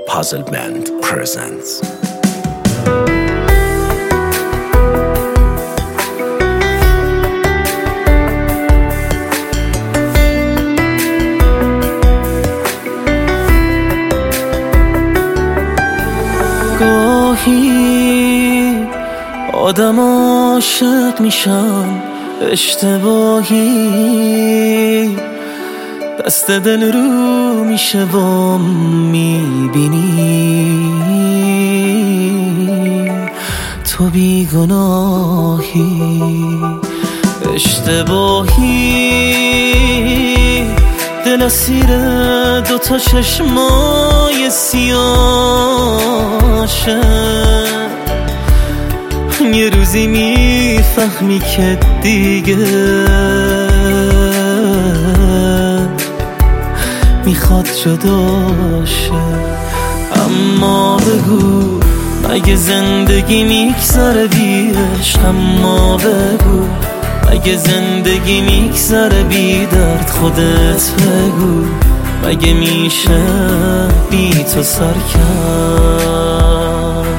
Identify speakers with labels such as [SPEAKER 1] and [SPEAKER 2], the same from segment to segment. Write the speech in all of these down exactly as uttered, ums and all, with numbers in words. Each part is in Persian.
[SPEAKER 1] Puzzle Band presents.
[SPEAKER 2] گاهی آدم عاشق میشم اشتباهی، دست دل رو میشه و میبینی تو بیگناهی. اشتباهی دل اسیر دوتا چشمای سیاشه، یه روزی میفهمی که دیگه میخواد جداشه. اما بگو مگه زندگی میگذره بی عشق؟ اما بگو مگه زندگی میگذره بی درد؟ خودت بگو مگه میشه بی تو سر کرد؟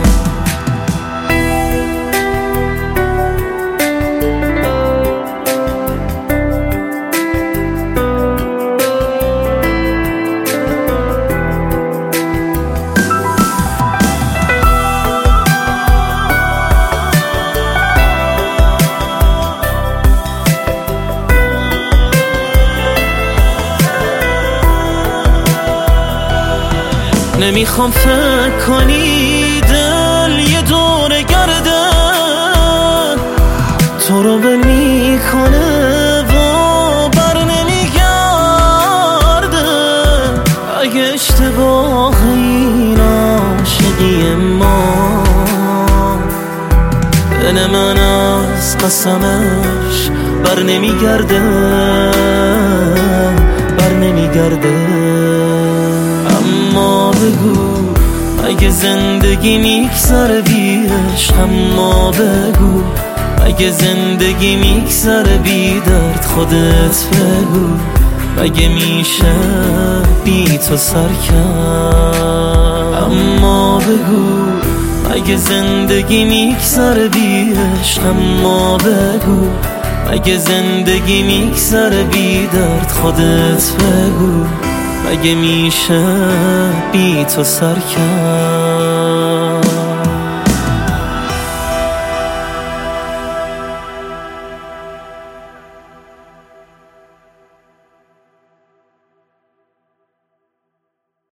[SPEAKER 2] نمیخوام فکر کنی دل یه دوره گرده تو رو ول میکنه و بر نمیگرده. اگه اشتباه این عاشقی ما دل من از قسمش بر نمیگرده بر نمیگرده. اما بگو مگه زندگی میگذره بی عشق؟ اما بگو مگه زندگی میگذره بی درد؟ خودت بگو مگه میشه بی تو سر کرد؟ اما بگو مگه زندگی میگذره بی عشق؟ اما بگو مگه زندگی میگذره بی درد؟ خودت بگو مگه میشه بی تو سر کرد؟